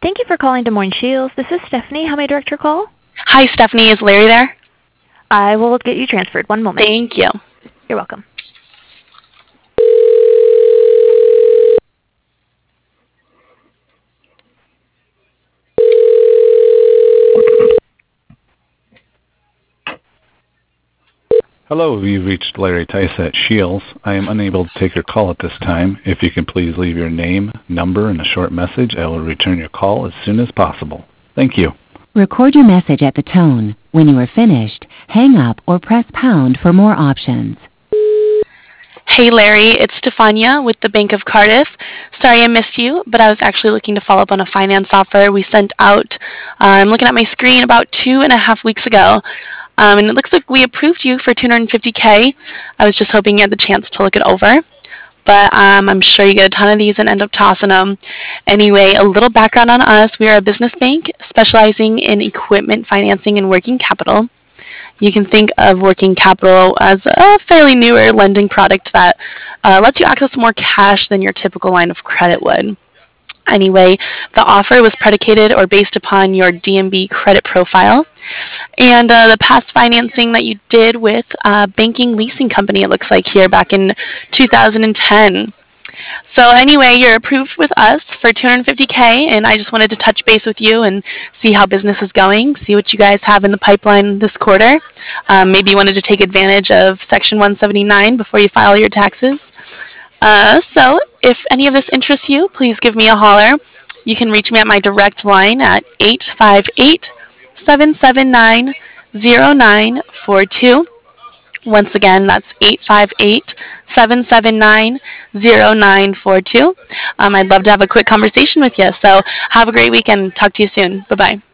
Thank you for calling Des Moines Shields. This is Stephanie. How may I direct your call? Hi, Stephanie. Is Larry there? I will get you transferred. One moment. Thank you. You're welcome. Hello, you've reached Larry Tice at Shields. I am unable to take your call at this time. If you can please leave your name, number, and a short message, I will return your call as soon as possible. Thank you. Record your message at the tone. When you are finished, hang up or press pound for more options. Hey, Larry. It's Stefania with the Bank of Cardiff. Sorry I missed you, but I was actually looking to follow up on a finance offer we sent out. I'm looking at my screen about 2.5 weeks ago. And it looks like we approved you for $250K. I was just hoping you had the chance to look it over. But I'm sure you get a ton of these and end up tossing them. Anyway, a little background on us. We are a business bank specializing in equipment financing and working capital. You can think of working capital as a fairly newer lending product that lets you access more cash than your typical line of credit would. Anyway, the offer was predicated or based upon your DMB credit profile and the past financing that you did with banking leasing company, it looks like here back in 2010. So anyway, you're approved with us for $250K, and I just wanted to touch base with you and see how business is going, see what you guys have in the pipeline this quarter. Maybe you wanted to take advantage of Section 179 before you file your taxes. So if any of this interests you, please give me a holler. You can reach me at my direct line at 858-779-0942. Once again, that's 858-779-0942. I'd love to have a quick conversation with you. So have a great weekend. Talk to you soon. Bye-bye.